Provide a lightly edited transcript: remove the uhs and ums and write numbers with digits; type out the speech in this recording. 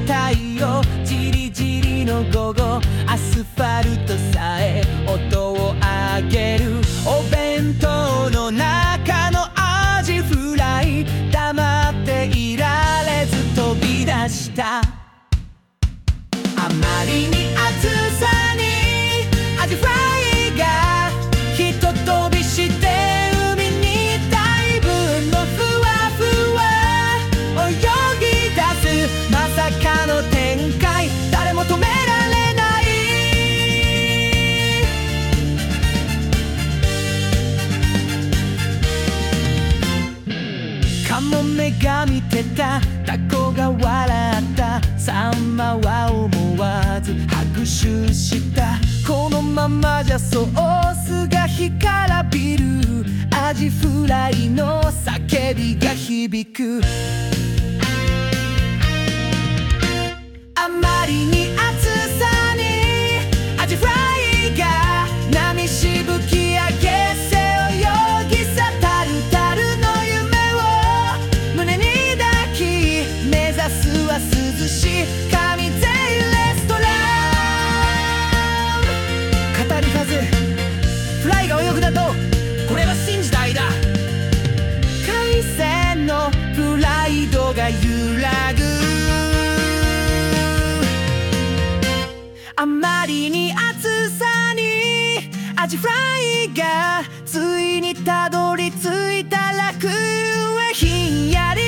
太陽、じりじりの午後、アスファルトさえ音を上げる。お弁当の中のアジフライ、黙っていられず飛び出した。あまりに暑さにアジフライがひと飛びして海に大分のふわふわ泳ぎ出す。まさかの展開、誰も止められない。カモメが見てた、タコが笑った、サンマは思わず拍手した。このままじゃソースが干からびる。アジフライの叫びが響く。あまりに暑さにアジフライが波しぶき上げ背泳ぎさ。タルタルの夢を胸に抱き、目指すは涼しい上ゼイレストラン。語り風、フライが泳ぐだとこれは新時代だ。海鮮のプライドが揺らぐ。あまりに暑さにアジフライがついにたどり着いた楽園。ひんやり